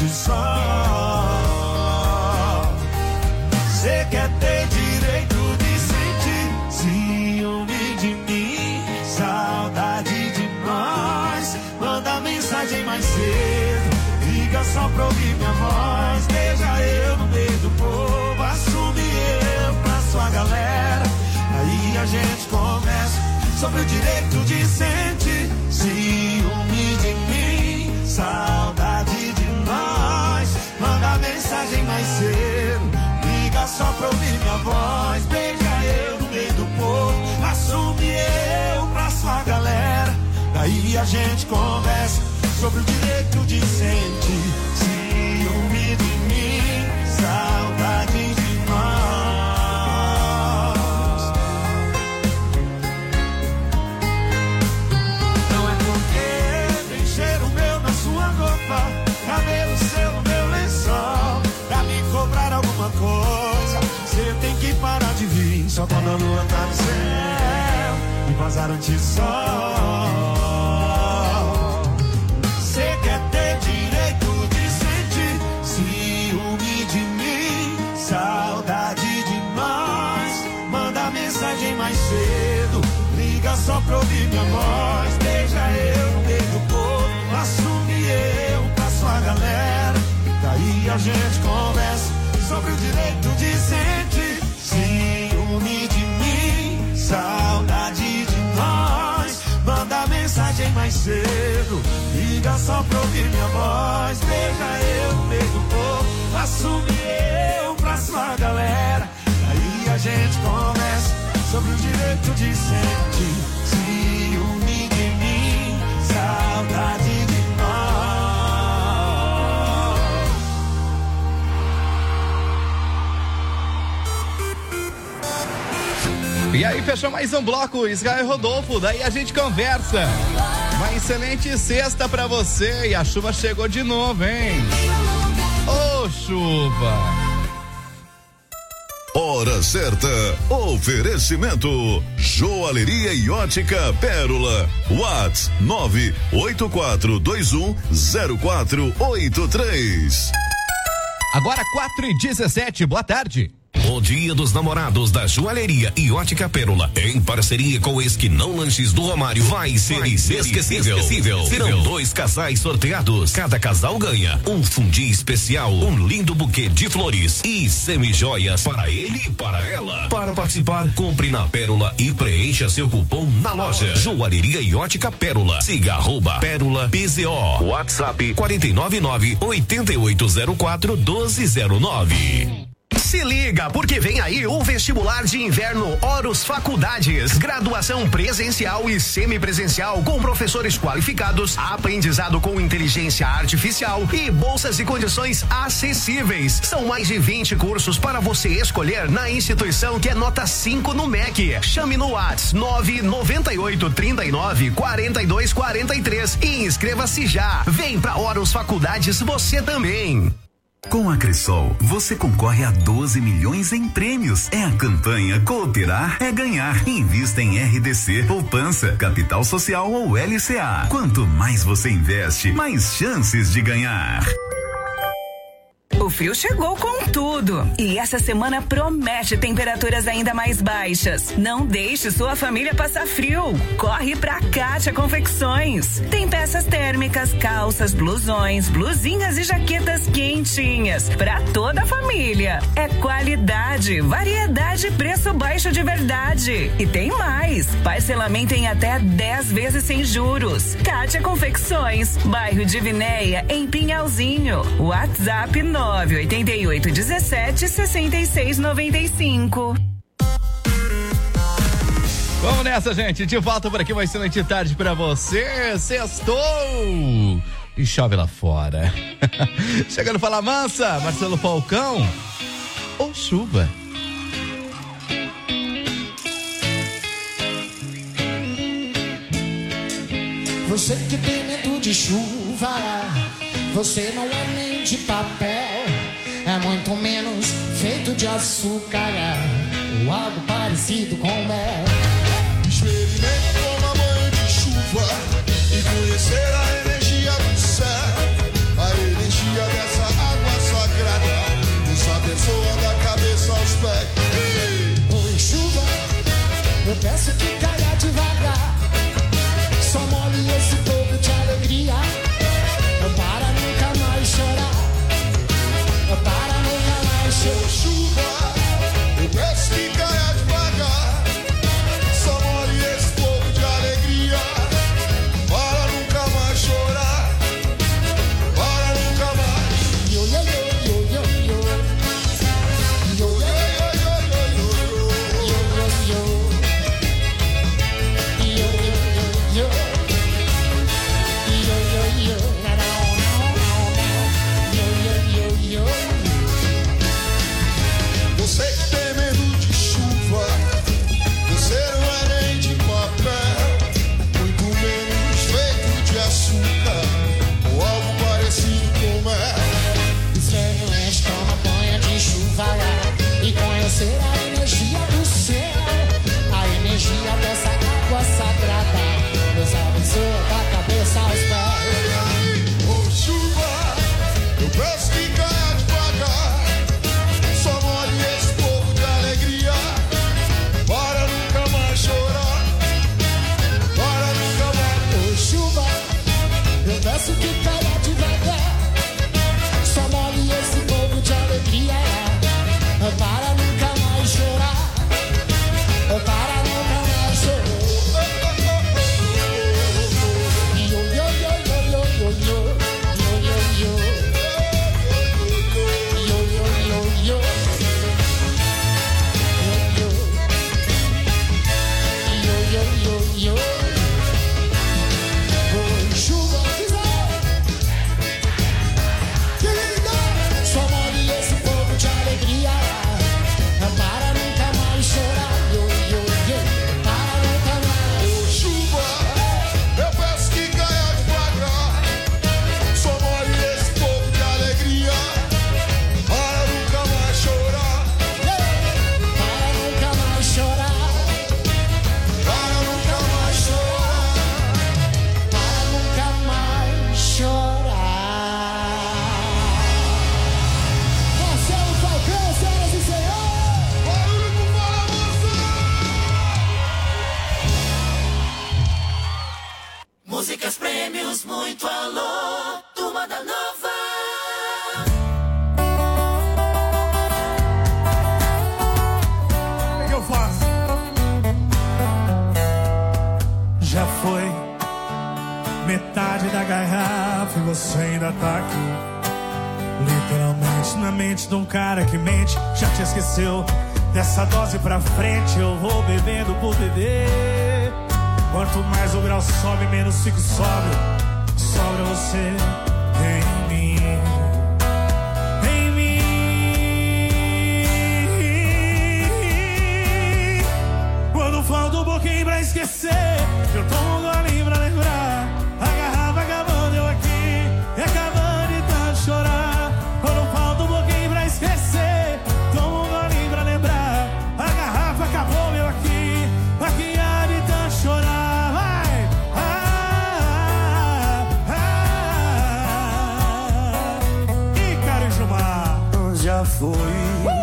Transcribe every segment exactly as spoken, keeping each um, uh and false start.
sol. Você quer ter direito de sentir ciúme de mim, saudade de nós. Manda mensagem mais cedo, liga só pra ouvir minha voz. Deixa eu no meio do povo, assume eu pra sua galera. Aí a gente começa sobre o direito de sentir ciúme de mim, saudade de nós. Manda mensagem mais cedo, liga só pra ouvir minha voz. Beija eu no meio do povo, assume eu pra sua galera. Daí a gente conversa sobre o direito de sentir ciúme de mim, saudade de nós. Não é porque tem cheiro meu na sua roupa, cabelo seu no meu lençol, pra me cobrar alguma coisa. Você tem que parar de vir só quando a lua tá no céu e vazar antes do sol. Você quer ter direito de sentir ciúme de mim, saudade de nós. Manda mensagem mais cedo, liga só pra ouvir minha voz. Deixa eu no meio do povo, assume eu pra sua galera. Daí a gente conversa sobre o direito de sentir ciúme de mim, saudade de nós. Manda mensagem mais cedo, liga só pra ouvir minha voz. Deixa eu no meio do povo, assume eu pra sua galera. Aí a gente conversa sobre o direito de sentir ciúme de mim, saudade de nós. E aí, fechou mais um bloco, Israel Rodolfo, daí a gente conversa. Uma excelente sexta pra você e a chuva chegou de novo, hein? Ô, chuva! Hora certa, oferecimento Joalheria e Ótica Pérola, Whats nove oito quatro dois um zero quatro oito três. Agora quatro e dezessete, boa tarde. O Dia dos Namorados da Joalheria e Ótica Pérola, em parceria com o Esquinão Lanches do Romário, vai ser vai inesquecível. inesquecível. Serão dois casais sorteados. Cada casal ganha um fundi especial, um lindo buquê de flores e semijoias para ele e para ela. Para participar, compre na Pérola e preencha seu cupom na loja. Joalheria e Ótica Pérola. Siga arroba Pérola P Z O. WhatsApp quatro nove nove, oito oito zero quatro, um dois zero nove. Se liga, porque vem aí o vestibular de inverno Horus Faculdades. Graduação presencial e semipresencial com professores qualificados, aprendizado com inteligência artificial e bolsas e condições acessíveis. São mais de vinte cursos para você escolher na instituição que é nota cinco no M E C. Chame no WhatsApp nove nove oito, trinta e nove, quarenta e dois, quarenta e três e inscreva-se já. Vem pra Horus Faculdades você também. Com a Cressol, você concorre a doze milhões em prêmios. É a campanha Cooperar é Ganhar. Invista em R D C, poupança, capital social ou L C A. Quanto mais você investe, mais chances de ganhar. O frio chegou com tudo e essa semana promete temperaturas ainda mais baixas. Não deixe sua família passar frio. Corre pra Kátia Confecções. Tem peças térmicas, calças, blusões, blusinhas e jaquetas quentinhas pra toda a família. É qualidade, variedade e preço baixo de verdade. E tem mais, parcelamento em até dez vezes sem juros. Kátia Confecções, bairro de Vinéia, em Pinhalzinho. WhatsApp nove oito oito, dezessete, sessenta e seis, noventa e cinco. Vamos nessa, gente. De volta por aqui, uma excelente tarde pra você. Sextou! E chove lá fora. Chegando Fala Mansa, Marcelo Falcão. Ou chuva. Você que tem medo de chuva, você não é nem de papel, é muito menos feito de açúcar, ou algo parecido com mel. Experimente tomar banho de chuva e conhecer a energia do céu, a energia dessa ainda tá aqui. Literalmente na mente de um cara que mente. Já te esqueceu. Dessa dose pra frente eu vou bebendo por beber. Quanto mais o grau sobe, menos fico sóbrio. Sobra você em mim. Em mim. Quando falta um pouquinho pra esquecer, eu tomo um golinho pra lembrar. A garrafa acabando, eu aqui e acabando de tanto chorar. Quando falta um pouquinho pra esquecer, tomo um golinho pra lembrar. A garrafa acabou, eu aqui, aqui há de tanto chorar. Vai! Ah, ah, ah. E Carijumar já foi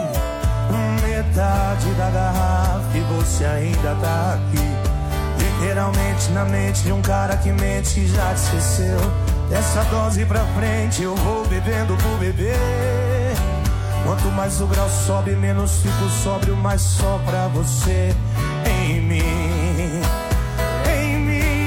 metade da garrafa e você ainda tá aqui. Literalmente na mente de um cara que mente e já te esqueceu. Dessa dose pra frente eu vou bebendo por beber. Quanto mais o grau sobe, menos fico sóbrio, mais só pra você em mim. Em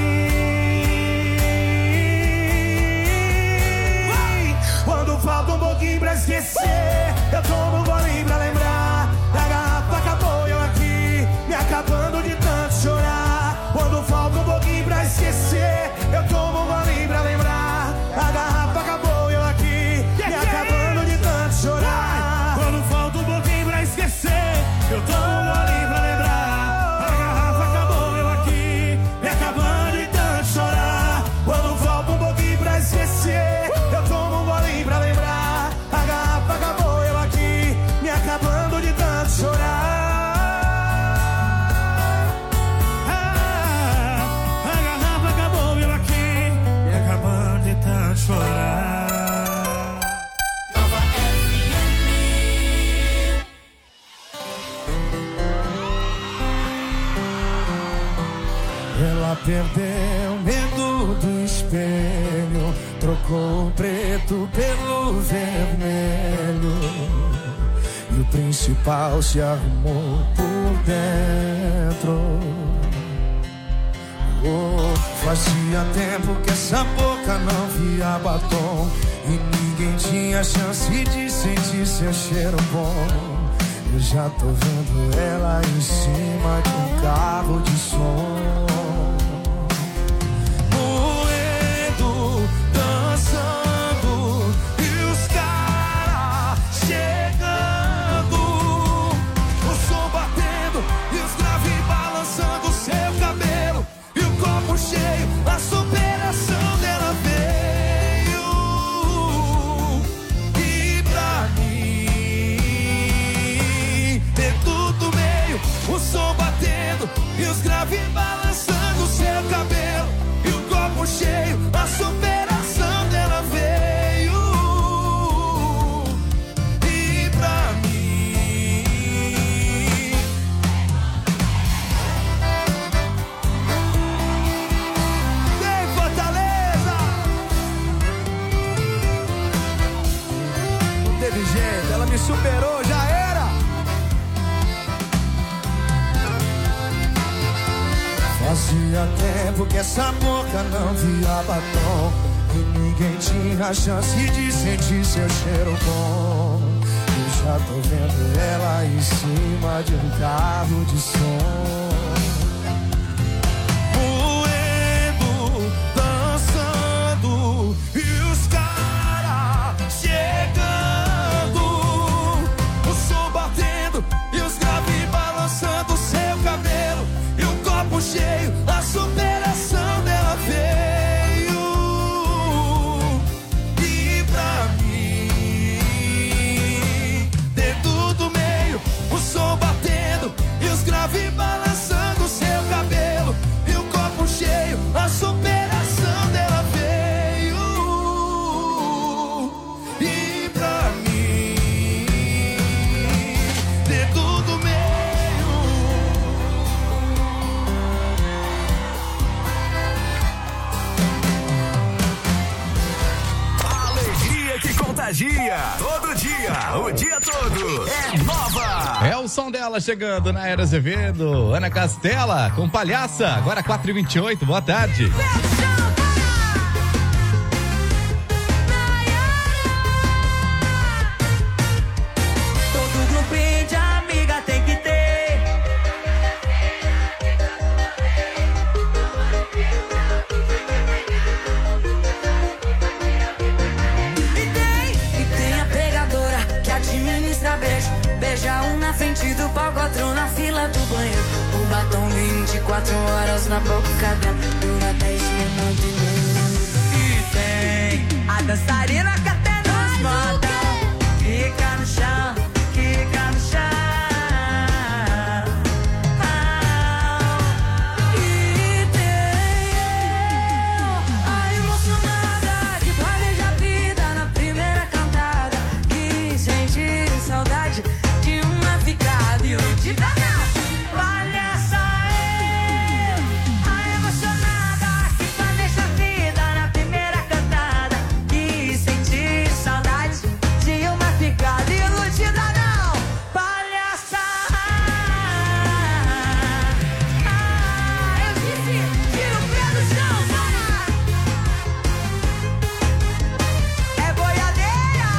mim. Quando falta um pouquinho pra esquecer, eu tomo um golinho pra lembrar. A garrafa acabou, eu aqui me acabando de tanto chorar. Quando falta um pouquinho pra esquecer, eu tomo um golinho pra lembrar. A garrafa acabou, eu aqui me acabando de tanto chorar. Quando falta um pouquinho pra esquecer, eu tomo um golinho pra lembrar. A garrafa acabou, eu aqui me acabando de tanto chorar. Quando falta um pouquinho pra esquecer, eu tomo um golinho pra lembrar. A garrafa acabou, eu aqui me acabando de tanto chorar. Chorar. Nova F M. Ela perdeu medo do espelho, trocou o preto pelo vermelho, e o principal se arrumou por dentro. Oh, fazia tempo que essa boca não via batom, e ninguém tinha chance de sentir seu cheiro bom. Eu já tô vendo ela em cima de um carro de som, moendo, dançando, e os caras chegando, o som batendo e os graves balançando seu cabelo. E o copo cheio, a superação dela veio. E pra mim, ter tudo meio, o som batendo e os graves balançando seu cabelo. E o copo cheio, a superação dela veio. E pra mim, jeito, ela me superou, já era. Fazia tempo que essa boca não via batom, e ninguém tinha chance de sentir seu cheiro bom. Eu já tô vendo ela em cima de um carro de som, moendo, dançando, e os caras chegando, o som batendo e os graves balançando seu cabelo. E o copo cheio, a superação dela veio. E pra mim, ter tudo meio, o som batendo e os graves balançando seu cabelo. E o copo cheio, a superação dela veio. E pra mim, ter tudo meio. Alegria que contagia, todo dia, o dia todo, é Nova. É o som dela chegando na Era Azevedo, Ana Castela com Palhaça, agora quatro e vinte e oito, boa tarde. Beija um na frente do palco, outro na fila do banheiro. O batom vinte e quatro horas na boca dela, dura dez minutos e meio. E tem a dançarina que até nos mata. Fica no chão, fica no chão. E tem eu, a emocionada que planeja a vida na primeira cantada, que sente saudade de uma ficada iludida. Não, palhaça eu, a emocionada que planeja a vida na primeira cantada, que sente saudade de uma ficada iludida. Não, palhaça. Ah, eu disse, tira o pé do chão, para. É boiadeira.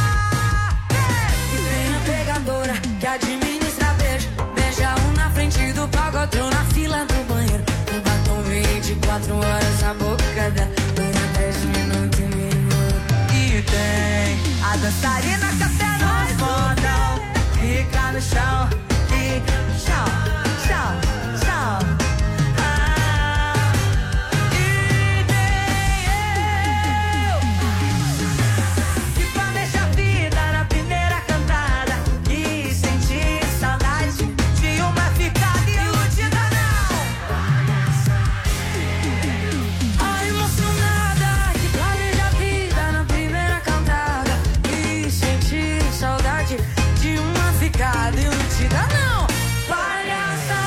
E vem a pegadora que administra beijo. Beija um na frente do palco, outro na fila do banheiro. O batom vinte e quatro horas na boca dela, dura dez minutos e meio. E tem a dançarina que até nós mandam. Fica no chão, fica no chão, chão, chão. Ah, e tem eu, que planeja a vida na primeira cantada, que sente saudade de uma ficada iludida. Não, a emocionada que planeja a vida na primeira cantada, que sente saudade de uma ficada iludida. Não, palhaça.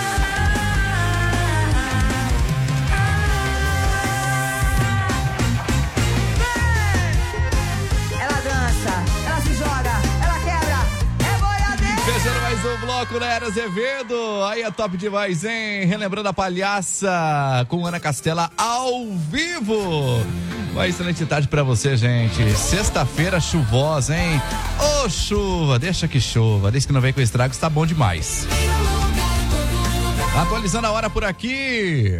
Ela dança, ela se joga, ela quebra, é boiadeira. Fechando mais um bloco, né, Azevedo? Aí é top demais, hein? Relembrando a palhaça com Ana Castela ao vivo. Uma excelente tarde pra você, gente. Sexta-feira chuvosa, hein? Ô, chuva, deixa que chova. Desde que não vem com estragos, tá bom demais. Atualizando a hora por aqui.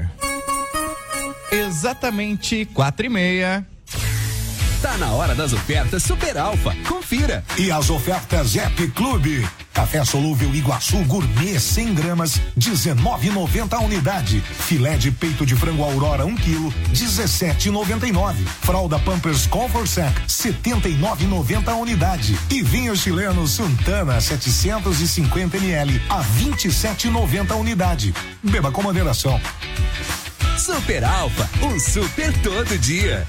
Exatamente quatro e meia. Tá na hora das ofertas Super Alfa. Confira. E as ofertas App Clube. Café solúvel Iguaçu Gourmet cem gramas, dezenove e noventa a unidade. Filé de peito de frango Aurora um quilo, dezessete e noventa e nove. Fralda Pampers Comfort Sec, setenta e nove e noventa a unidade. E vinho chileno Santana setecentos e cinquenta mililitros a vinte e sete e noventa a unidade. Beba com moderação. Super Alfa, um super todo dia.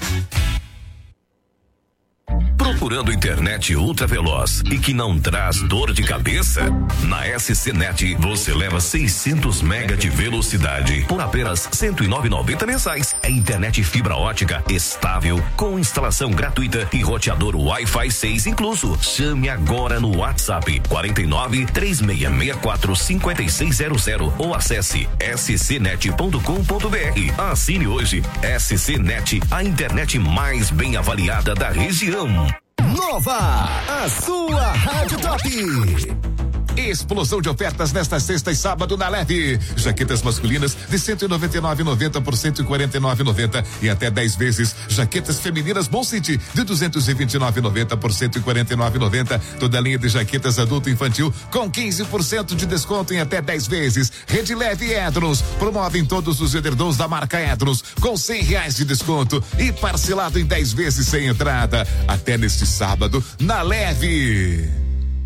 Procurando internet ultra veloz e que não traz dor de cabeça? Na S C Net você leva seiscentos mega de velocidade por apenas cento e nove e noventa mensais. É internet fibra ótica estável com instalação gratuita e roteador Wi-Fi seis incluso. Chame agora no WhatsApp quarenta e nove, três seis seis quatro, cinco seis zero zero ou acesse s c net ponto com ponto b r. Assine hoje. S C Net, a internet mais bem avaliada da região. Nova, a sua Rádio Top. Explosão de ofertas nesta sexta e sábado na Leve. Jaquetas masculinas de cento e noventa e nove e noventa por cento e quarenta e nove e noventa e até dez vezes. Jaquetas femininas Bom City de duzentos e vinte e nove e noventa por cento e quarenta e nove e noventa. Toda a linha de jaquetas adulto e infantil com quinze por cento de desconto em até dez vezes. Rede Leve Edrons promovem todos os edredons da marca Edrons com cem reais de desconto e parcelado em dez vezes sem entrada. Até neste sábado na Leve.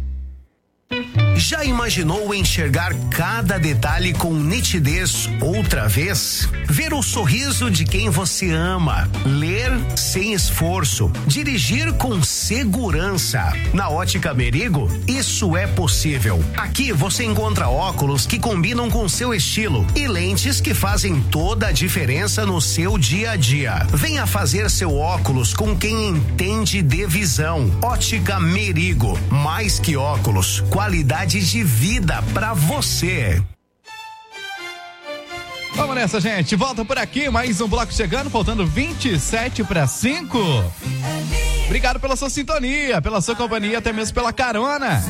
Já imaginou enxergar cada detalhe com nitidez outra vez? Ver o sorriso de quem você ama, ler sem esforço, dirigir com segurança. Na Ótica Merigo, isso é possível. Aqui você encontra óculos que combinam com seu estilo e lentes que fazem toda a diferença no seu dia a dia. Venha fazer seu óculos com quem entende de visão. Ótica Merigo, mais que óculos, qualidade de vida pra você. Vamos nessa, gente. Volta por aqui, mais um bloco chegando, faltando vinte e sete para cinco. Obrigado pela sua sintonia, pela sua companhia, até mesmo pela carona.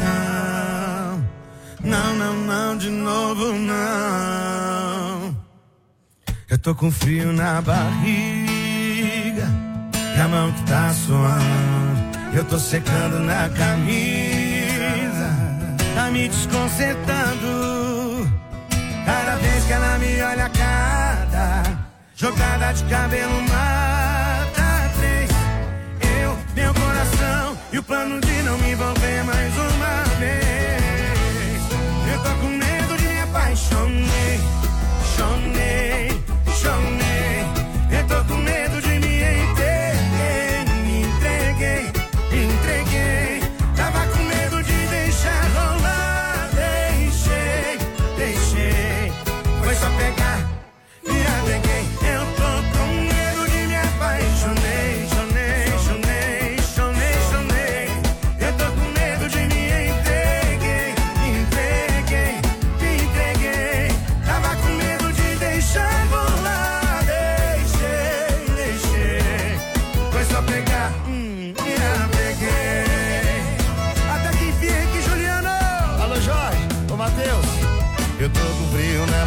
Não, não, não, de novo não. Eu tô com frio na barriga e a mão que tá suando, eu tô secando na camisa. tá me desconcertando. Cada vez que ela me olha, cada jogada de cabelo mata três. Eu, meu coração e o plano de não me envolver mais uma vez. Eu tô com medo de me apaixonei, chonei, chonei. Eu tô com medo de me entreguei, me entreguei, me entreguei. Tava com medo de deixar rolar, deixei, deixei. Foi só pegar, me apeguei. Eu tô com medo de me apaixonei, chonei, chonei, chonei, chonei. Eu tô com medo de me entreguei, me entreguei, me entreguei. Tava com medo de deixar rolar, deixei, deixei. Foi só pegar, hum, me apeguei. Até que enfim aqui, Juliano. Alô, Jorge, ô Matheus. Eu tô com frio na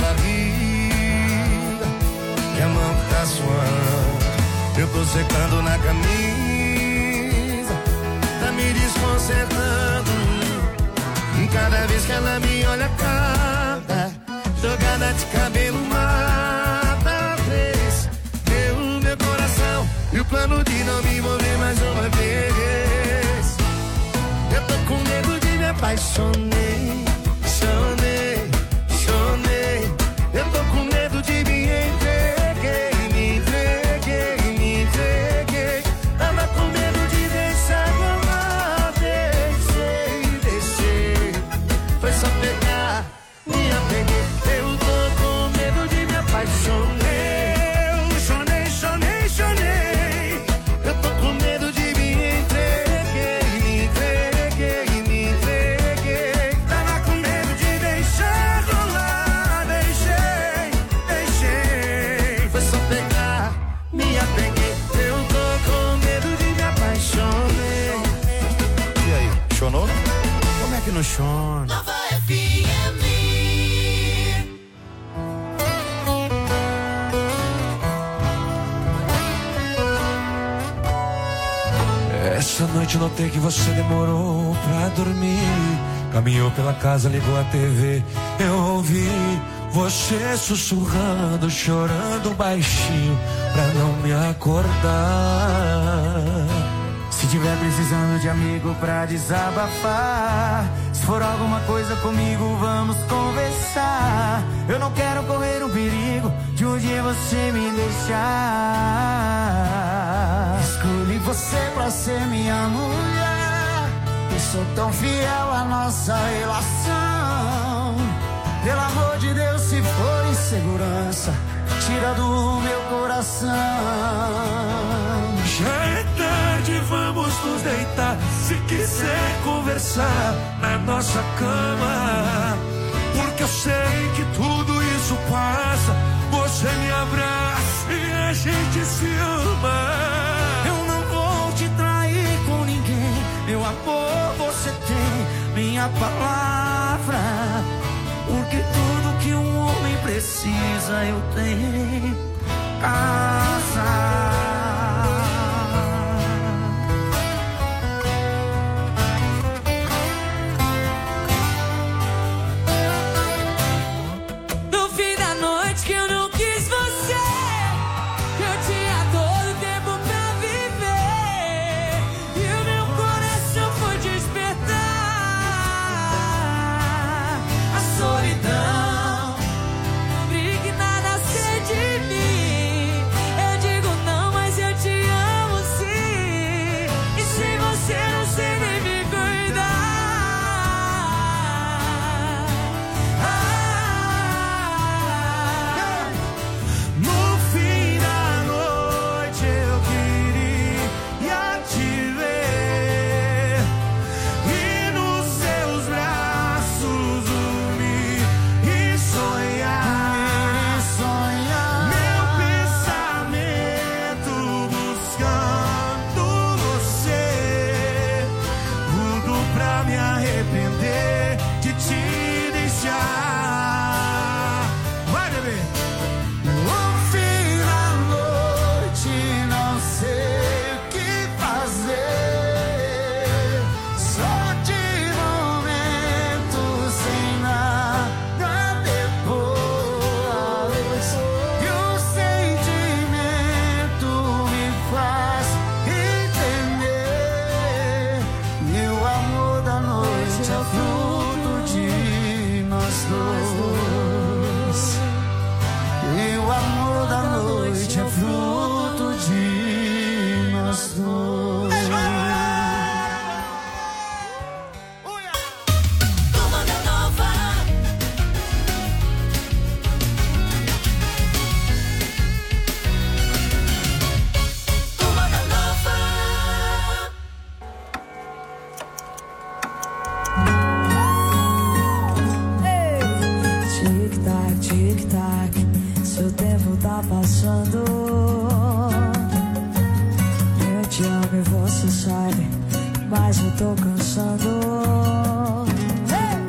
barriga e a mão que tá suando. Eu tô secando na camisa, tá me desconcertando. Cada vez que ela me olha, cada jogada de cabelo mata três. Eu, meu coração e o plano de não me envolver mais uma vez. Eu tô com medo de me apaixonei, chonei, chonei. Eu tô com medo de me entreguei, me entreguei, me entreguei. Tava com medo de deixar rolar, deixei, deixei. Foi só pegar, me apeguei. Eu tô com medo de me apaixonei, chonei, chonei, chonei. Eu tô com medo de me entreguei, me entreguei, me entreguei. Tava com medo de deixar rolar, deixei, deixei. Foi só pegar, me apeguei. Eu tô com medo de me apaixonei. E aí, chonou? Como é que não chona? Nova F M. Essa noite notei que você demorou pra dormir. Caminhou pela casa, ligou a T V. Eu ouvi você sussurrando, chorando baixinho pra não me acordar. Se tiver precisando de amigo pra desabafar, se for alguma coisa comigo, vamos conversar. Eu não quero correr o perigo de um dia você me deixar. Escolhi você pra ser minha mulher e sou tão fiel à nossa relação. Pelo amor de Deus, se for insegurança, tira do meu coração. Já é tarde, vamos nos deitar. Se quiser conversar na nossa cama, porque eu sei que tudo isso passa. Você me abraça e a gente se ama. Eu não vou te trair com ninguém. Meu amor, você tem minha palavra. Porque tudo que um homem precisa eu tenho. Casa. Só de momento fruto de nós dois. E o amor da noite é fruto de nós dois. Passando, eu te amo e você sabe, mas eu tô cansando. Hey!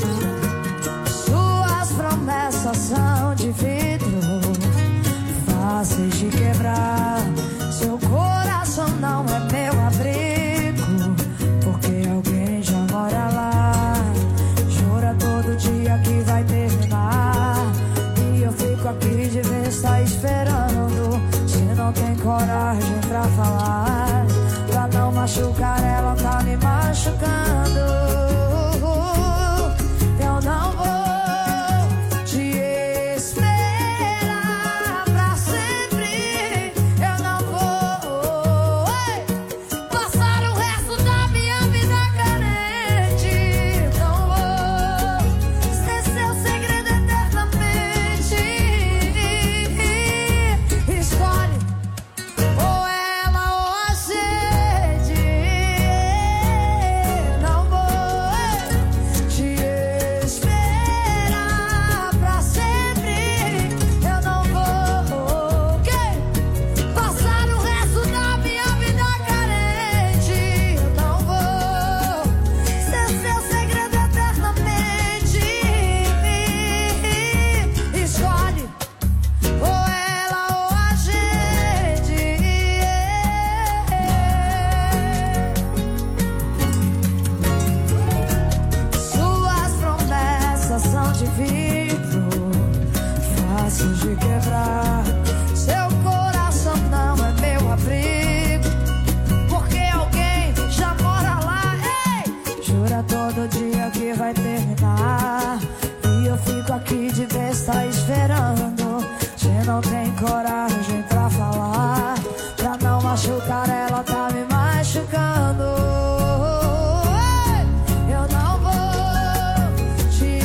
Suas promessas são de vidro, fáceis de quebrar. Seu coração não é meu abrigo, porque alguém já mora lá. Jura todo dia que vai terminar, e eu fico aqui de vez tá esperando. Se não tem coragem pra falar, pra não machucar ela, tá me machucando. Eu não vou te esperar pra sempre. Eu não vou ei, passar o resto da minha vida carente. Não vou ser seu segredo eternamente. Escolhe ou ela ou a sede. Não vou te esperar pra sempre. Eu não vou que passar o resto da minha vida carente. Eu não vou ser seu segredo eternamente. Escolhe ou ela ou a gente. Suas promessas são de vidro, fáceis de quebrar. Seu coração não é meu abrigo, porque alguém já mora lá. Ei! Jura todo dia que vai terminar, e eu fico aqui de besta esperando. Você não tem coragem pra falar, pra não machucar ela, tá me machucando. Ei! Eu não vou te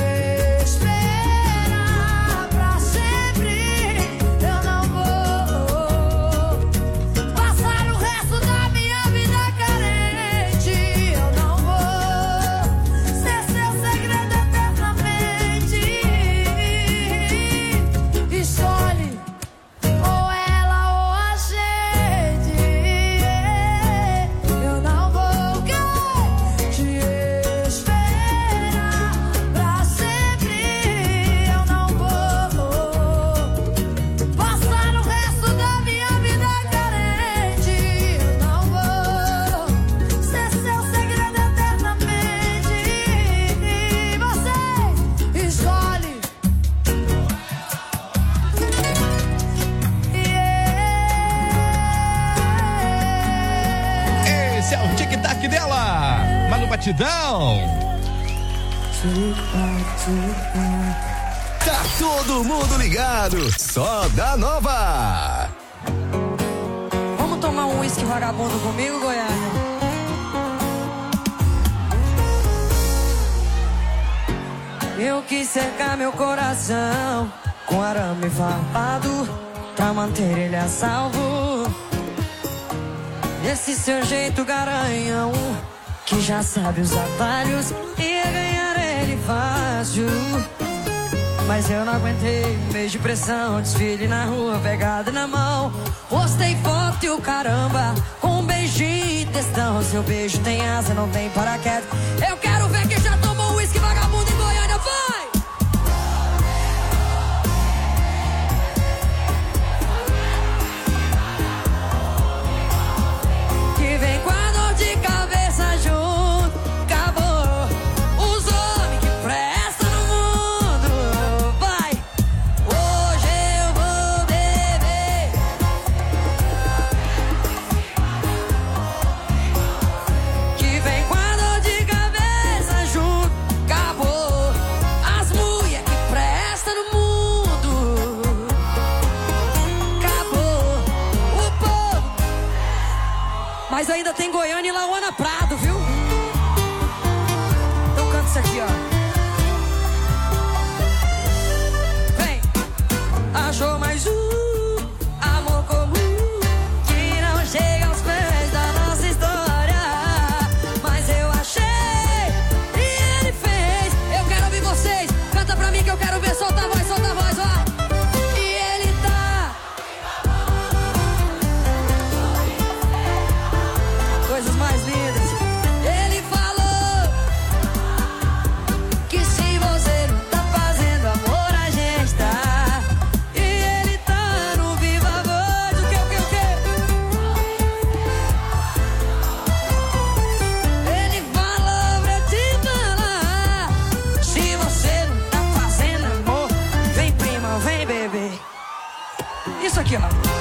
esperar pra sempre. Eu não vou passar o resto da minha vida carente. Eu não vou ser seu segredo eternamente. Escolhe ou ela ou a gente. Eu não vou te esperar pra sempre. Eu não vou passar o resto da minha vida carente. Eu não vou ser seu segredo eternamente. Você escolhe. Esse é o tic-tac dela, Manu Batidão. Tá todo mundo ligado, só da Nova. Vamos tomar um uísque vagabundo comigo, Goiânia? Eu quis cercar meu coração com arame farpado pra manter ele a salvo. Esse seu jeito garanhão, que já sabe os atalhos, ia ganhar ele fácil. Mas eu não aguentei, mês de pressão, desfile na rua, pegada na mão. Postei foto e o caramba, com um beijinho e textão. Seu beijo tem asa, não tem paraquedas. Eu quero ver quem já tomou uísque vagabundo em Goiânia, vai! Que vem com a dor de cabeça junto, acabou. Os homens que prestam no mundo, vai! Hoje eu vou beber. Que vem com a dor de aqui, ó.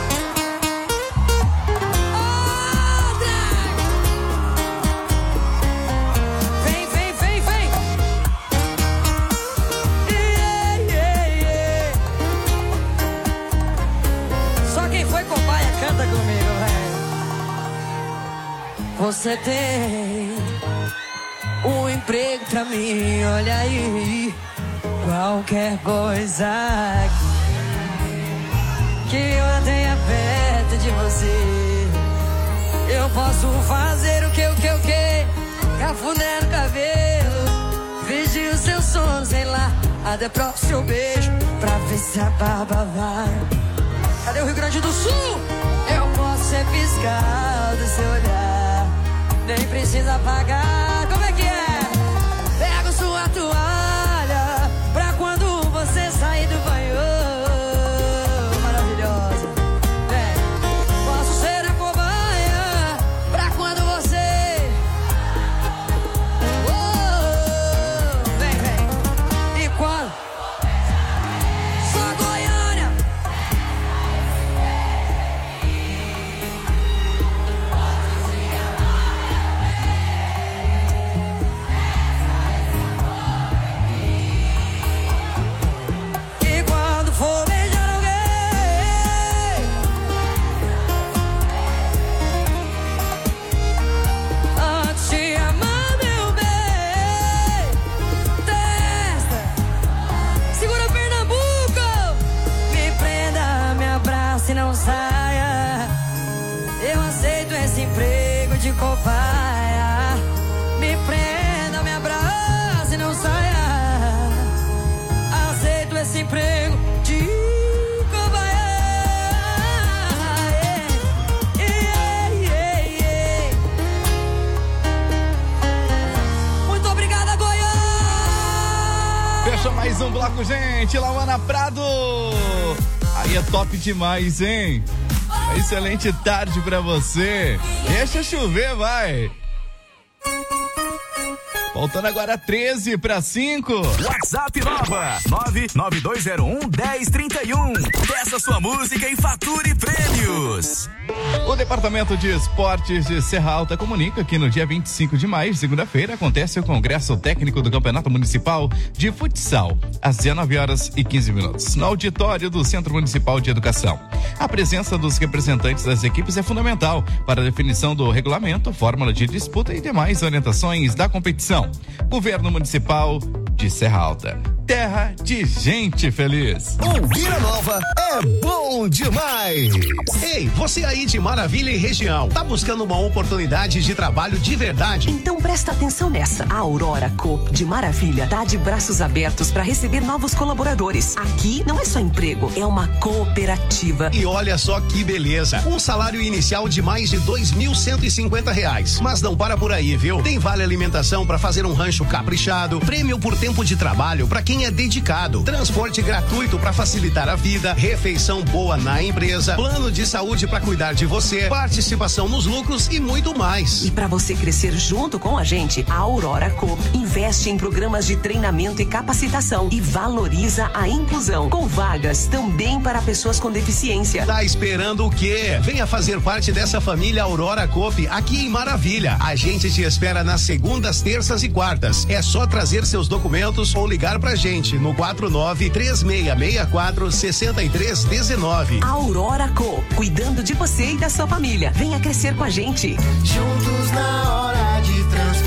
Canta comigo, velho. Você tem um emprego pra mim, olha aí. Qualquer coisa que eu tenha perto de você, eu posso fazer o que, o que, o que? Cafuné no cabelo, vigir o seu sono, sei lá, até pro seu beijo, pra ver se a barba vai. Cadê o Rio Grande do Sul? Eu posso ser fiscal do seu olhar, nem precisa pagar. Como é que é? Pego sua toalha pra quando você sair do banho. Maravilhosa. Vem. Posso ser a cobaia pra quando você. Oh, vem, vem. E quando? Só Goiânia. Não saia, eu aceito esse emprego de cobaia. Me prenda, me abraça e não saia. Aceito esse emprego de cobaia. Yeah, yeah, yeah. Muito obrigada, Goiânia. Fecha mais um bloco, gente. Lauana Prado. Aí é top demais, hein? Excelente tarde pra você. Deixa chover, vai. Faltando agora treze para cinco. WhatsApp nova nove nove dois zero um, um zero três um. Peça sua música e fature prêmios. O Departamento de Esportes de Serra Alta comunica que no dia vinte e cinco de maio, segunda-feira, acontece o Congresso Técnico do Campeonato Municipal de Futsal, às dezenove horas e quinze minutos, no auditório do Centro Municipal de Educação. A presença dos representantes das equipes é fundamental para a definição do regulamento, fórmula de disputa e demais orientações da competição. Governo Municipal de Serra Alta. Terra de gente feliz. Ouvir a nova é bom demais. Ei, você aí de Maravilha e região, tá buscando uma oportunidade de trabalho de verdade? Então presta atenção nessa. A Aurora Coop de Maravilha tá de braços abertos para receber novos colaboradores. Aqui não é só emprego, é uma cooperativa. E olha só que beleza. Um salário inicial de mais de dois mil cento e cinquenta reais. Mas não para por aí, viu? Tem vale alimentação para fazer um rancho caprichado, prêmio por tempo de trabalho para quem é dedicado, transporte gratuito para facilitar a vida, refeição boa na empresa, plano de saúde para cuidar de você, participação nos lucros e muito mais. E para você crescer junto com a gente, a Aurora Coop investe em programas de treinamento e capacitação e valoriza a inclusão, com vagas também para pessoas com deficiência. Tá esperando o quê? Venha fazer parte dessa família Aurora Coop aqui em Maravilha. A gente te espera nas segundas, terças e quartas. É só trazer seus documentos ou ligar pra gente no quatro nove três seis seis quatro seis três um nove. Aurora Co, cuidando de você e da sua família. Venha crescer com a gente. Juntos na hora de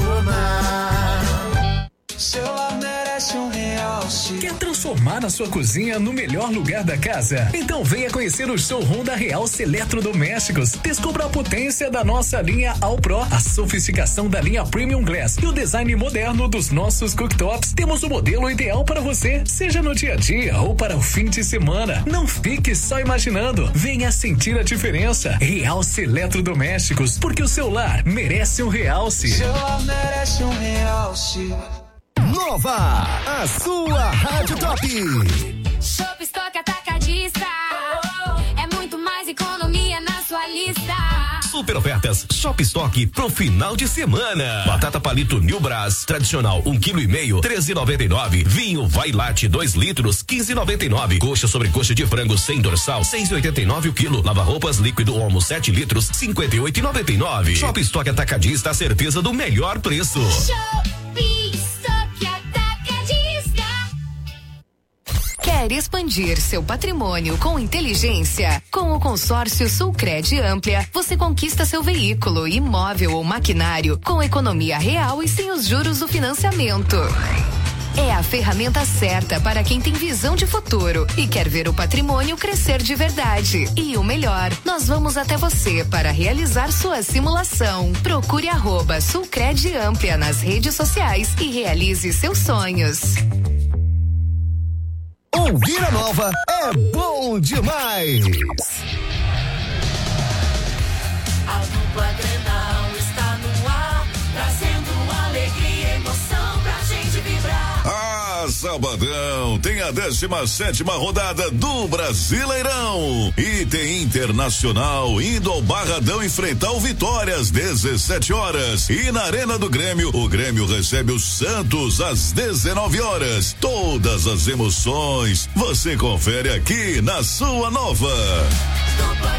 transformar. Seu lar merece um realce. Quer transformar a sua cozinha no melhor lugar da casa? Então venha conhecer o showroom da Realce Eletrodomésticos. Descubra a potência da nossa linha All Pro, a sofisticação da linha Premium Glass e o design moderno dos nossos cooktops. Temos o modelo ideal para você, seja no dia a dia ou para o fim de semana. Não fique só imaginando. Venha sentir a diferença. Realce Eletrodomésticos, porque o seu lar merece um realce. Seu lar merece um realce. Nova, a sua Rádio Top. Shop Stock Atacadista. É muito mais economia na sua lista. Super ofertas Shop Stock pro final de semana. Batata palito New Brás, tradicional um quilo e meio, treze e noventa e nove. Vinho Vai Latte dois litros, quinze e noventa e nove. Coxa sobre coxa de frango sem dorsal, seis e oitenta e nove o quilo. Lava roupas líquido Omo sete litros, cinquenta e oito e noventa e nove. Shop Stock Atacadista, a certeza do melhor preço. Shopping Stock Atacadista. Quer expandir seu patrimônio com inteligência? Com o consórcio Sulcred Amplia, você conquista seu veículo, imóvel ou maquinário com economia real e sem os juros do financiamento. É a ferramenta certa para quem tem visão de futuro e quer ver o patrimônio crescer de verdade. E o melhor, nós vamos até você para realizar sua simulação. Procure arroba Sulcred Amplia nas redes sociais e realize seus sonhos. Ouvir a nova é bom demais. A dupla Grenal está no ar, trazendo alegria e emoção pra gente vibrar. Ah, sabadão, tem a décima sétima rodada do Brasileirão. E tem Internacional indo ao Barradão enfrentar o Vitória às dezessete horas. E na Arena do Grêmio, o Grêmio recebe o Santos às dezenove horas. Todas as emoções você confere aqui na sua nova. Dupla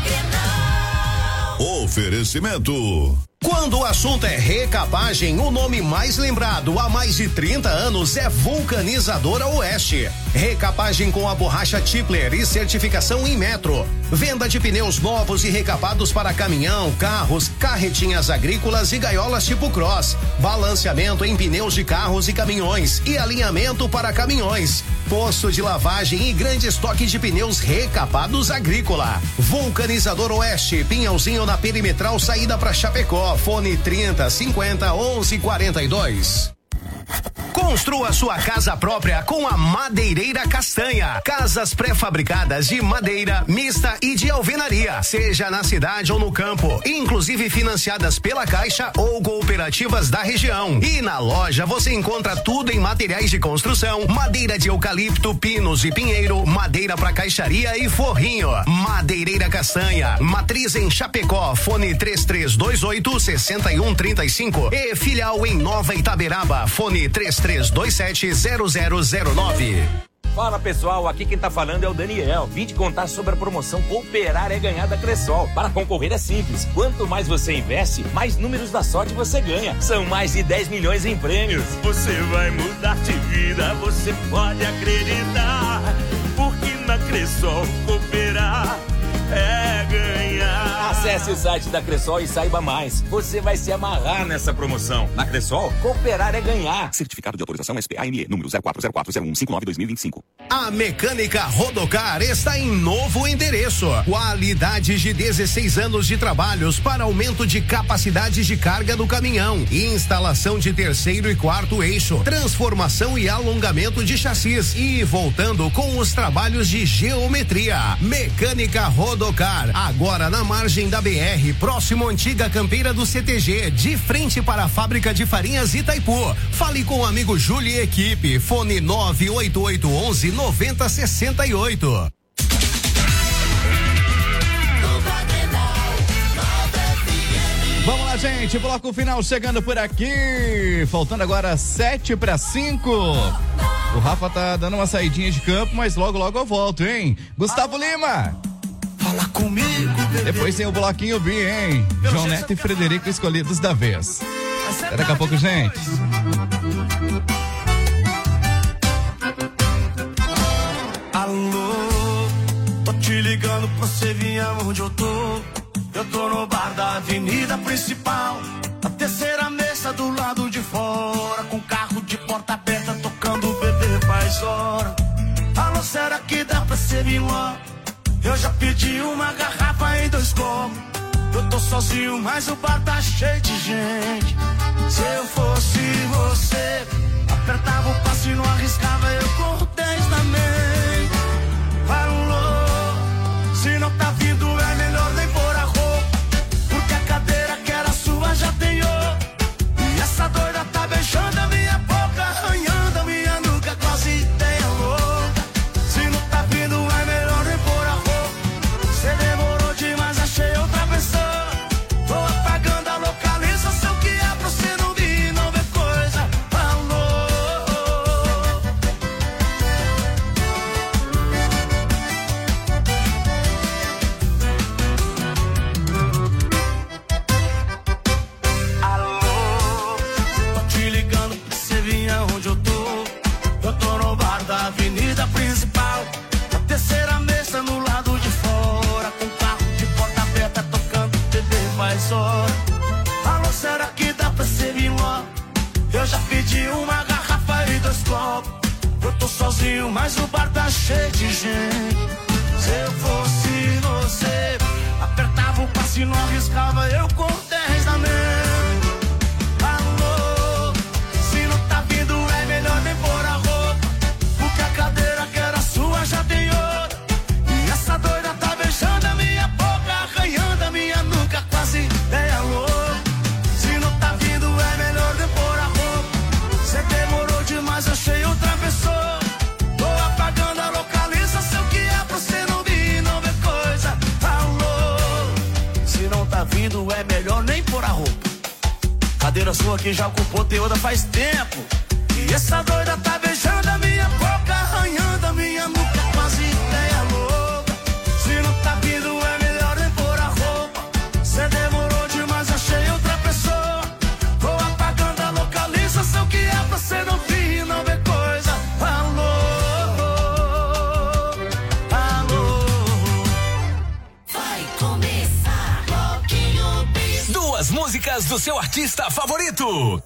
Grenal. Oferecimento. Quando o assunto é recapagem, o nome mais lembrado há mais de trinta anos é Vulcanizadora Oeste. Recapagem com a borracha Tipler e certificação em metro. Venda de pneus novos e recapados para caminhão, carros, carretinhas agrícolas e gaiolas tipo cross. Balanceamento em pneus de carros e caminhões e alinhamento para caminhões. Posto de lavagem e grande estoque de pneus recapados agrícola. Vulcanizador Oeste, Pinhalzinho na Perimetral, saída para Chapecó. Fone trinta, cinquenta, onze, quarenta e dois. Construa sua casa própria com a Madeireira Castanha. Casas pré-fabricadas de madeira, mista e de alvenaria. Seja na cidade ou no campo. Inclusive financiadas pela Caixa ou cooperativas da região. E na loja você encontra tudo em materiais de construção. Madeira de eucalipto, pinos e pinheiro. Madeira para caixaria e forrinho. Madeireira Castanha. Matriz em Chapecó. Fone três três dois oito, seis um três cinco. E filial em Nova Itaberaba. Fone três três dois sete, zero zero zero nove. Fala pessoal, aqui quem tá falando é o Daniel. Vim te contar sobre a promoção Cooperar é Ganhar da Cressol. Para concorrer é simples. Quanto mais você investe, mais números da sorte você ganha. São mais de dez milhões em prêmios. Você vai mudar de vida, você pode acreditar. Porque na Cressol cooperar é ganhar. Acesse o site da Cressol e saiba mais. Você vai se amarrar nessa promoção. Na Cressol, cooperar é ganhar. Certificado de autorização S P A M E, número zero quatro zero quatro zero um cinco nove dois mil e vinte e cinco. A Mecânica Rodocar está em novo endereço. Qualidade de dezesseis anos de trabalhos para aumento de capacidade de carga do caminhão, instalação de terceiro e quarto eixo, transformação e alongamento de chassis e voltando com os trabalhos de geometria. Mecânica Rodocar, agora na margem da B R, próximo à antiga campeira do C T G, de frente para a fábrica de farinhas Itaipu. Fale com o amigo Júlio e equipe. Fone nove oito oito um um nove zero seis oito. Vamos lá, gente, bloco final chegando por aqui, faltando agora sete para cinco. O Rafa tá dando uma saidinha de campo, mas logo logo eu volto, hein? Gustavo Lima. Fala comigo, bebê. Depois tem o bloquinho B, hein? João Neto e Frederico escolhidos da vez. Até daqui a pouco, gente. Alô, tô te ligando pra você vir aonde eu tô. Eu tô no bar da avenida principal, a terceira mesa do lado de fora, com carro de porta aberta tocando o bebê faz hora. Alô, será que dá pra você vir lá? Eu já pedi uma garrafa em dois copos. Eu tô sozinho, mas o bar tá cheio de gente. Se eu fosse você, apertava o passo e não arriscava, eu corro dez também. Alô, se não tá vindo é melhor nem pôr a roupa, porque a cadeira que era sua já tem outro. E essa doida tá beijando a minha boca, arranhando a minha nuca, quase ideia louca. Se não tá vindo é melhor nem pôr a roupa. Cê demorou demais, achei outra pessoa. Tô bebi uma garrafa e dois copos. Eu tô sozinho, mas o bar tá cheio de gente. Se eu fosse você, apertava o passe e não arriscava, eu com dez na mente. Alô, se não tá vindo é melhor nem pôr a roupa, porque a cadeira que era sua já tem outra. E essa doida tá beijando a minha boca, arranhando a minha nuca, quase ideia louca. Se não tá vindo é melhor nem pôr a roupa. Cê demorou demais, achei outra pessoa. Tô apagando a localização que é pra cê não vir e não ver coisa. Alô, se não tá vindo é melhor nem pôr a roupa. Cadeira sua que já ocupou teoda faz tempo. E essa doida tá beijando a minha boca, arranhando a minha nuca, quase ideia louca. Se não tá vindo é melhor nem pôr a roupa. Cê demorou demais, achei outra pessoa. Tô apagando a localização que é pra cê não vir e não ver coisa. Alô, alô. Vai começar Bloquinho Bis. Duas músicas do seu artista favorito.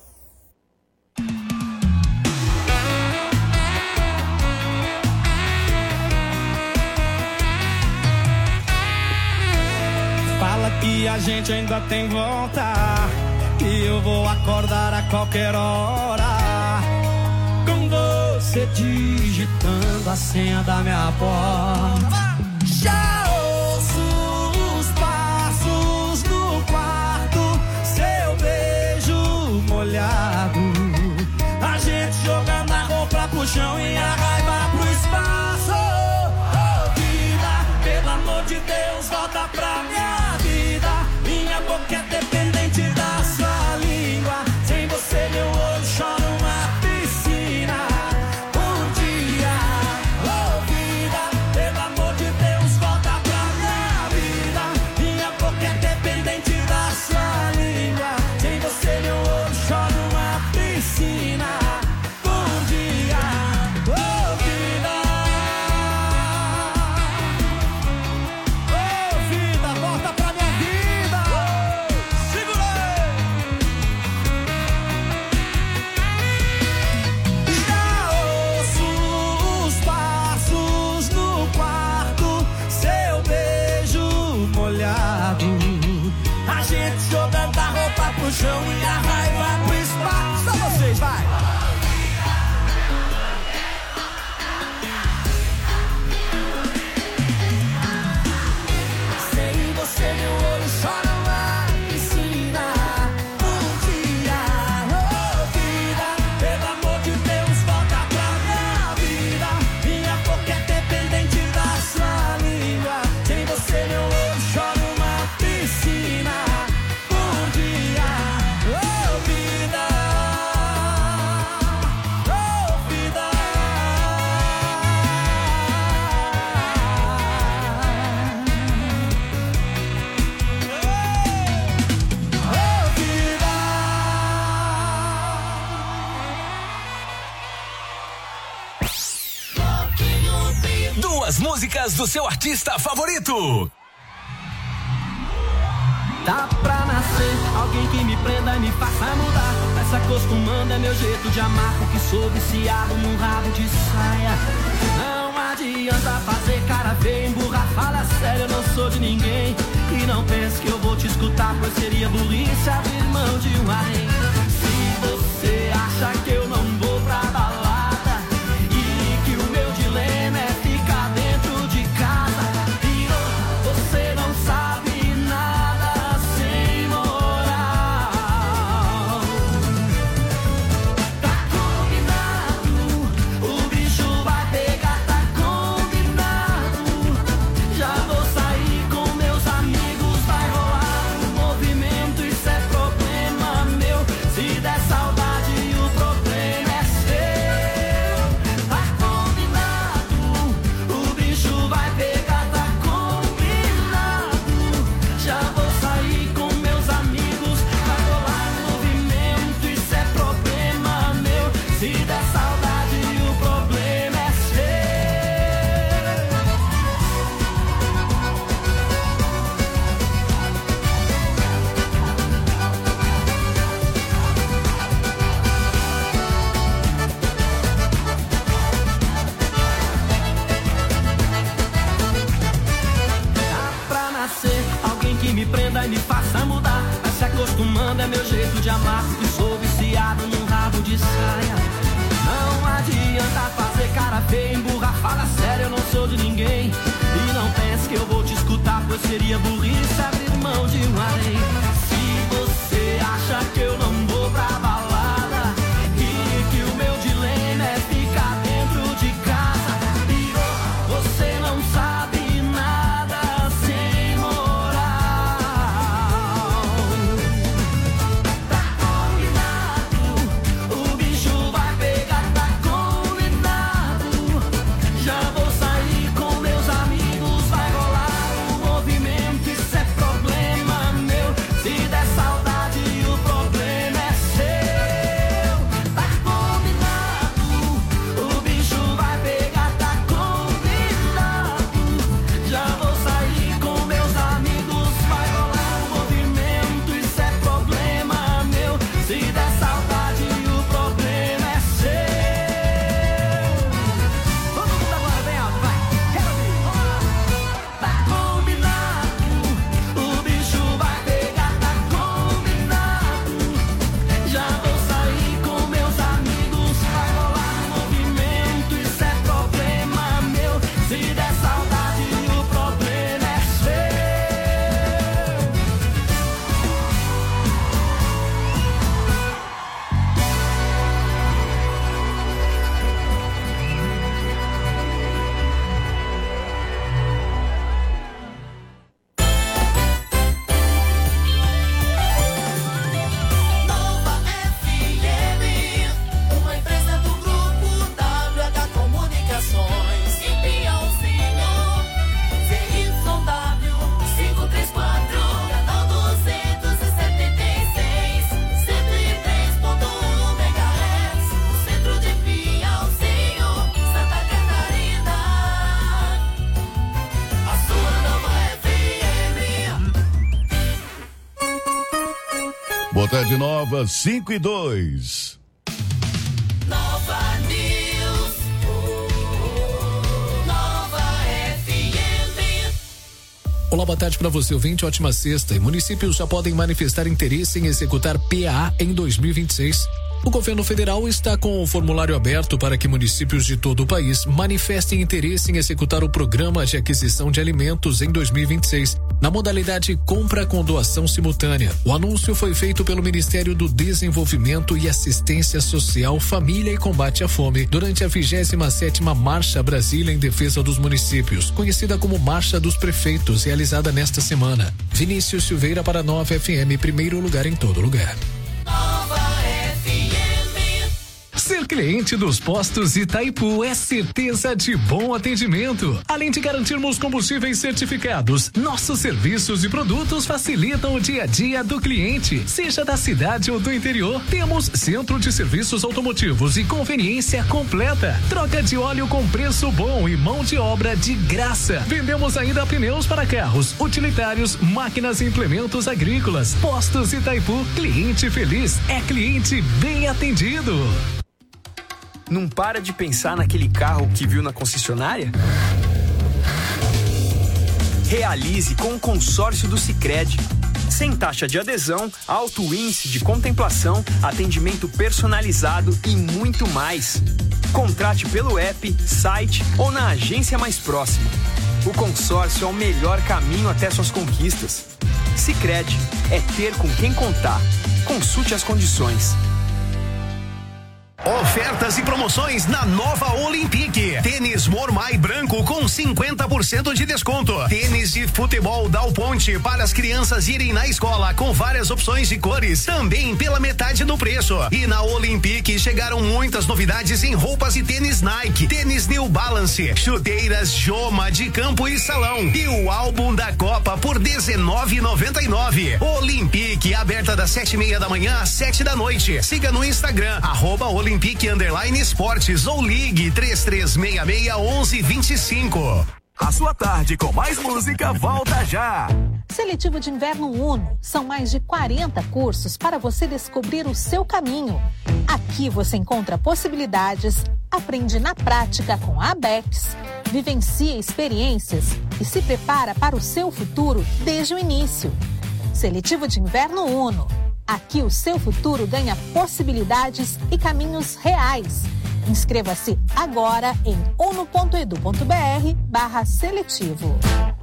Fala que a gente ainda tem volta, e eu vou acordar a qualquer hora, com você digitando a senha da minha porta. Já ouço os passos no quarto, seu beijo molhado, a gente jogando a roupa pro chão e a raiva pro espaço. Oh, vida, pelo amor de Deus, volta pra minha vida. Minha boca é dependente da sua língua. Sem você meu olho chora uma piscina por dia. Oh, vida, pelo amor de Deus, volta pra minha vida. Minha boca é dependente da sua língua. Sem você meu olho chora uma piscina por dia. Oh, vida. Oh, vida, volta pra minha vida. Segura aí. Já ouço os passos no quarto, seu beijo molhado, a gente jogando a roupa pro chão e a raiva pro espaço. Só vocês, vai. Sem você meu olho chora uma piscina por dia. Oh, vida, pelo amor de Deus, volta pra minha vida. Minha boca é dependente da sua língua. Sem você meu olho chora uma piscina por dia. Oh, vida. Oh, vida. Oh, vida. Bloquinho Bis. Duas músicas do seu artista favorito. Tá pra nascer alguém que me prenda e me faça mudar. Vai se acostumando, é meu jeito de amar, porque sou viciado num rabo de saia. Não adianta fazer cara feia, emburrar, fala sério, eu não sou de ninguém. E não pense que eu vou te escutar, pois seria burrice abrir mão de um arém. Se você acha que eu não vou pra balada e que o meu dilema é ficar dentro de casa, virou, você não sabe nada sem moral. Tá combinado, o bicho vai pegar, tá combinado. Já vou sair com meus amigos, vai rolar um movimento, isso é problema meu. Se der saudade, o problema amar e sou viciado num rabo de saia. Não adianta fazer cara feia, emburra, fala sério, eu não sou de ninguém. E não pense que eu vou te escutar, pois seria burrice abrir mão de um harém. Se você acha que eu não vou pra balada e que o meu dilema é ficar dentro de casa, e você não sabe nada sem moral. Tá combinado, o bicho vai pegar, tá combinado. Já vou sair com meus amigos, vai rolar um movimento, isso é problema meu. Se der saudade, o problema é seu. Tá combinado, o bicho vai pegar, tá combinado. Já vou sair com meus amigos, vai rolar um movimento, isso é problema meu. Se der saudade, o problema é seu. Todo mundo agora, bem alto, vai. Tá combinado, o bicho vai pegar, tá combinado. Já vou sair com meus amigos, vai rolar um movimento, isso é problema meu. Se der saudade, o problema é seu. Nova F M, uma empresa do grupo W H Comunicações. Em Piauzinho, C Y W quinhentos e trinta e quatro, canal duzentos e setenta e seis, cento e três ponto um megahertz, no centro de Piauzinho, Santa Catarina. A sua Nova F M. Boa tarde, Nova, cinco e dois. Nova News, Nova F M. Olá, boa tarde para você, ouvinte. Ótima sexta. E municípios já podem manifestar interesse em executar P A A em dois mil e vinte e seis. O governo federal está com o formulário aberto para que municípios de todo o país manifestem interesse em executar o programa de aquisição de alimentos em dois mil e vinte e seis, na modalidade compra com doação simultânea. O anúncio foi feito pelo Ministério do Desenvolvimento e Assistência Social, Família e Combate à Fome durante a vigésima sétima Marcha Brasília em Defesa dos Municípios, conhecida como Marcha dos Prefeitos, realizada nesta semana. Vinícius Silveira para Nova F M, primeiro lugar em todo lugar. Ser cliente dos postos Itaipu é certeza de bom atendimento. Além de garantirmos combustíveis certificados, nossos serviços e produtos facilitam o dia a dia do cliente, seja da cidade ou do interior. Temos centro de serviços automotivos e conveniência completa. Troca de óleo com preço bom e mão de obra de graça. Vendemos ainda pneus para carros, utilitários, máquinas e implementos agrícolas. Postos Itaipu, cliente feliz é cliente bem atendido. Não para de pensar naquele carro que viu na concessionária? Realize com o consórcio do Sicredi. Sem taxa de adesão, alto índice de contemplação, atendimento personalizado e muito mais. Contrate pelo app, site ou na agência mais próxima. O consórcio é o melhor caminho até suas conquistas. Sicredi é ter com quem contar. Consulte as condições. Ofertas e promoções na Nova Olympique. Tênis Mormai branco com cinquenta por cento de desconto. Tênis de futebol Dal Ponte para as crianças irem na escola com várias opções de cores, também pela metade do preço. E na Olympique chegaram muitas novidades em roupas e tênis Nike, tênis New Balance, chuteiras Joma de campo e salão e o álbum da Copa por dezenove reais e noventa e nove centavos. Olympique, aberta das sete e meia da manhã às sete da noite. Siga no Instagram, arroba Olympique Underline Esportes ou ligue três três seis seis, onze, vinte e cinco. A sua tarde com mais música volta já. Seletivo de Inverno Uno. São mais de quarenta cursos para você descobrir o seu caminho. Aqui você encontra possibilidades, aprende na prática com a Abex, vivencia experiências e se prepara para o seu futuro desde o início. Seletivo de Inverno Uno. Aqui o seu futuro ganha possibilidades e caminhos reais. Inscreva-se agora em uno ponto edu ponto br barra seletivo.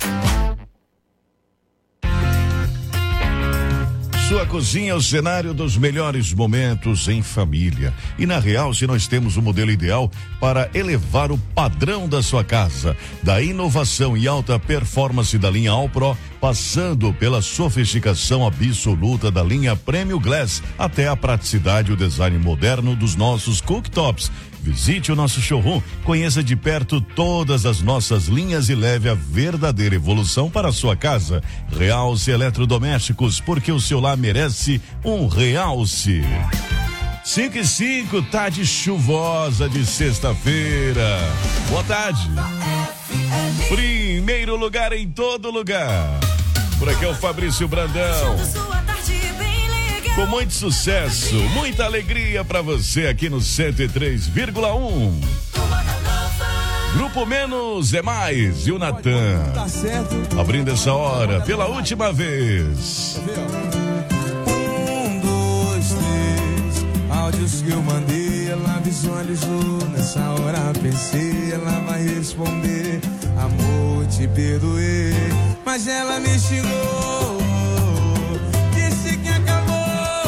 Sua cozinha é o cenário dos melhores momentos em família. E na Realce nós temos o modelo ideal para elevar o padrão da sua casa. Da inovação e alta performance da linha Alpro, passando pela sofisticação absoluta da linha Premium Glass, até a praticidade e o design moderno dos nossos cooktops. Visite o nosso showroom, conheça de perto todas as nossas linhas e leve a verdadeira evolução para a sua casa. Realce Eletrodomésticos, porque o seu lar merece um Realce. cinco e cinco, tarde chuvosa de sexta-feira. Boa tarde. Primeiro lugar em todo lugar. Por aqui é o Fabrício Brandão. Com muito sucesso, muita alegria pra você aqui no cento e três vírgula um. Grupo Menos é Mais e o Natan. Abrindo essa hora pela última vez. Um, dois, três. Áudios que eu mandei, ela visualizou. Nessa hora pensei, ela vai responder. Amor, te perdoei, mas ela me xingou. Disse que acabou.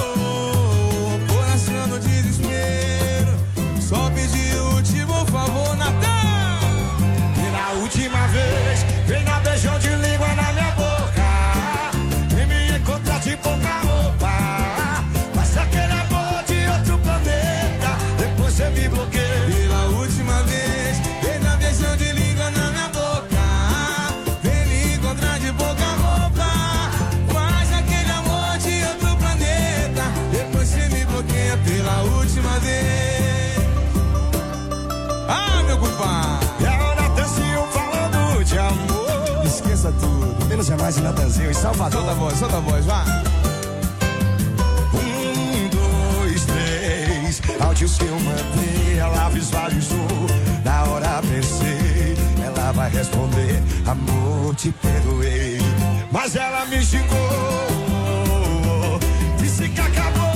No desespero, só pedi o último favor, Natan. Pela última vez, vem na beijão de língua na minha boca. Vem me encontrar de pouca roupa. Mas aquele amor de outro planeta, depois você me bloqueia. Pela última vez, vem na beijão de língua na minha boca. Vem me encontrar de pouca roupa. Mas aquele amor de outro planeta, depois você me bloqueia. Pela última vez. Ah, meu compadre. E a Natanzinho falando de amor. Esqueça tudo, menos é mais e Natanzinho em Salvador. Solta a voz, solta a voz, vá. Um, dois, três. Áudios que eu mandei, ela visualizou. Na hora pensei, ela vai responder. Amor, te perdoei, mas ela me xingou. Disse que acabou.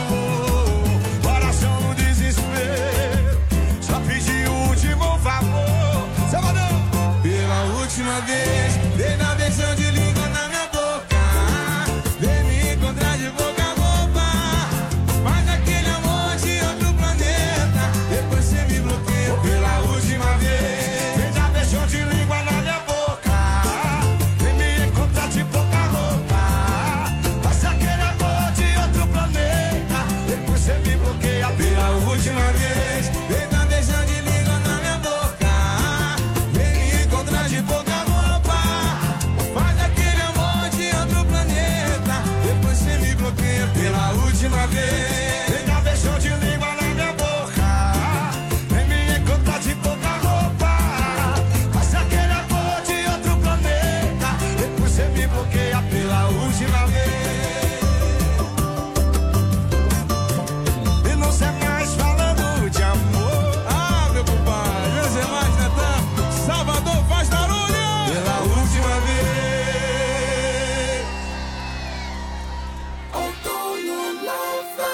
Pela última vez, vem na versão de língua na minha boca. Vem me encontrar de boca a boca. Mas aquele amor de outro planeta, depois você me bloqueia. Pela última vez, vem na versão de língua na minha boca. Vem me encontrar de boca a boca. Mas aquele amor de outro planeta, depois você me bloqueia. Pela última vez, vem na versão de língua na minha boca. De pouca roupa, faz aquele amor de outro planeta, depois você me bloqueia. Pela última vez, vem na beijão de língua na minha boca. Vem me encontrar de pouca roupa, faz aquele amor de outro planeta, depois você me bloqueia. Pela última vez. E não sei mais falando de amor. Ah, meu compadre, não sei mais, Natan. Salvador faz barulho. Pela última vez. Outono Nova.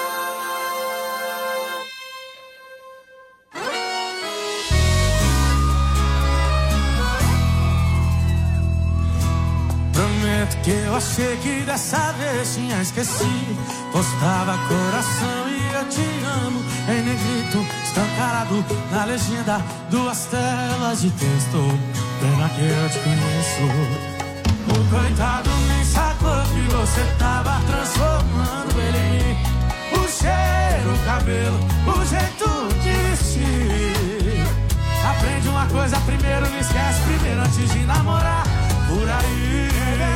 Prometo que eu achei que dessa vez tinha esquecido. Postava coração e eu te amo em negrito, escancarado na legenda, duas telas de texto. Pena que eu te conheço. O coitado nem sacou que você tava transformando ele em mim. O cheiro, o cabelo, o jeito de vestir. Aprende uma coisa primeiro, não esquece primeiro antes de namorar. Por aí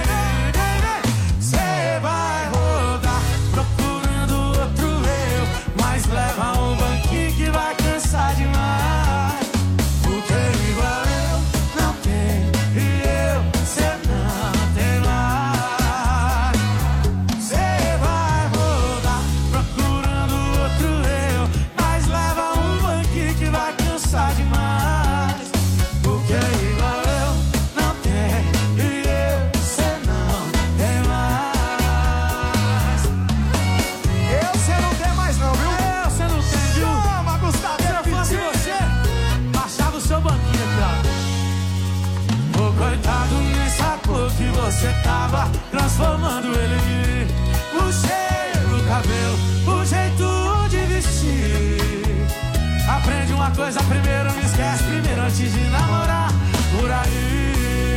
cê vai rodar procurando outro eu, mas leva um banquinho que vai cansar demais. Porque igual eu não tem e eu cê não tem mais. Cê vai rodar procurando outro eu, mas leva transformando ele em mim. O cheiro, o cabelo, o jeito de vestir. Aprende uma coisa primeiro, não esquece primeiro antes de namorar. Por aí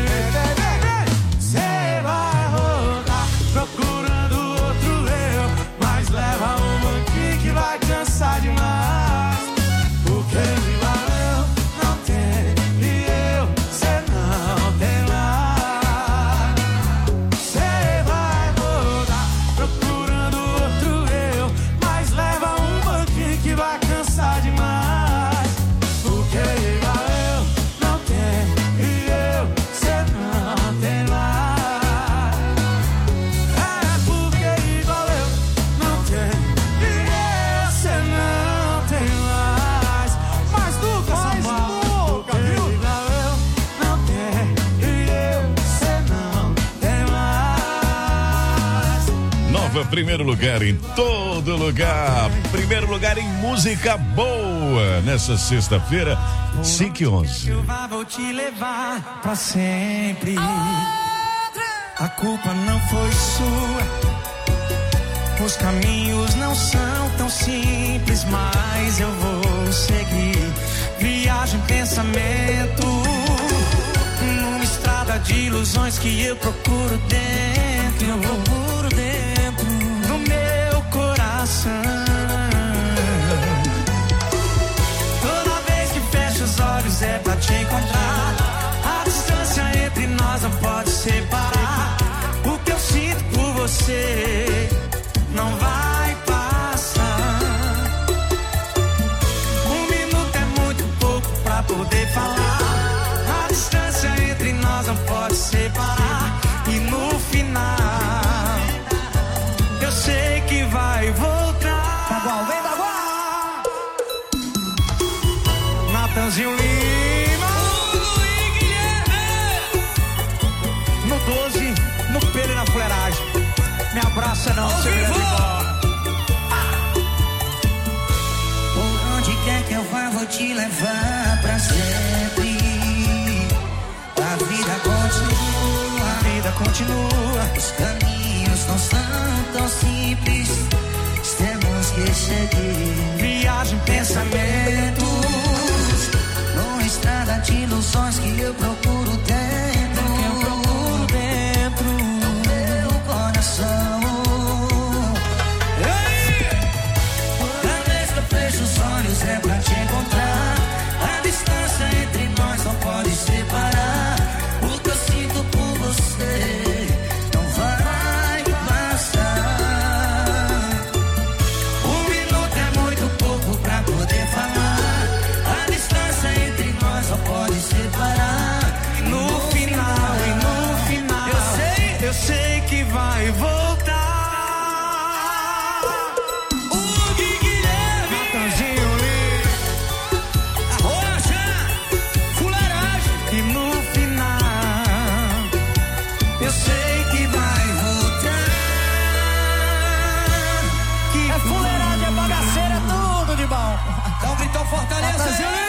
cê vai rodar procurando outro eu, mas leva um banquinho que vai cansar demais. Porque igual eu não tem e eu cê não tem mais. Cê vai rodar procurando outro eu, mas leva um banquinho que vai cansar demais. Porque igual eu não tem e eu cê não tem mais. É porque igual eu não tem e eu cê não tem mais. Mas nunca essa nunca, viu? Igual eu não tem e eu cê não tem mais. Nova primeiro lugar em todo lugar. Primeiro lugar em música boa. Nessa sexta-feira, cinco e onze. Eu vou te levar pra sempre. A culpa não foi sua. Os caminhos não são tão simples, mas eu vou seguir. Viagem, pensamento, numa estrada de ilusões que eu procuro dentro. Eu procuro dentro do meu coração. Toda vez que fecho os olhos é pra te encontrar. A distância entre nós não pode separar. O que eu sinto por você não vai passar. Um minuto é muito pouco pra poder falar. A distância entre nós não pode separar. E no final eu sei que vai voltar. Bagual, vem Bagual! Natanzinho Lima, no doze, no pelo e na fuleiragem. Me abraça não, seu grande igual. Por onde quer que eu vá, vou te levar pra sempre. A vida continua, A vida continua. os caminhos não são tão simples. Temos que seguir. Viagem, pensamentos, numa estrada de ilusões que eu procuro dentro. eu procuro dentro do meu coração. Toda vez que eu fecho os olhos é pra te encontrar. A distância entre nós não pode separar. O que eu sinto por você não vai passar. Um minuto é muito pouco pra poder falar. A distância entre nós não pode separar. No final, e no final eu sei, eu sei que vai voltar. O Guilherme, Natanzinho Lima, Rocha, fuleiragem. E no final eu sei que vai voltar. Que é fuleiragem, é bagaceira, é tudo de bom. Então gritou Fortaleza.